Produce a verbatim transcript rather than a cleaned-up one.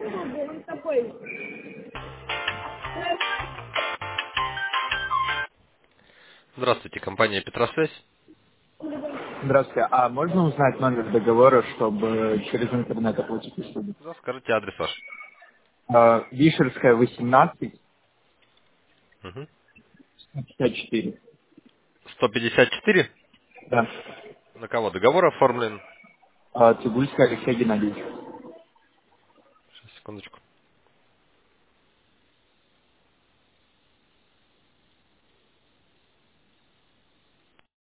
Здравствуйте, компания Петросвязь. Здравствуйте. А можно узнать номер договора, чтобы через интернет оплатить услуги? Да, скажите адрес ваш. А, Вишерская, восемнадцать, Угу. пятьдесят четыре. сто пятьдесят четыре? Да. На кого договор оформлен? А, Цибульская, Алексей Геннадьевич. Сейчас, секундочку.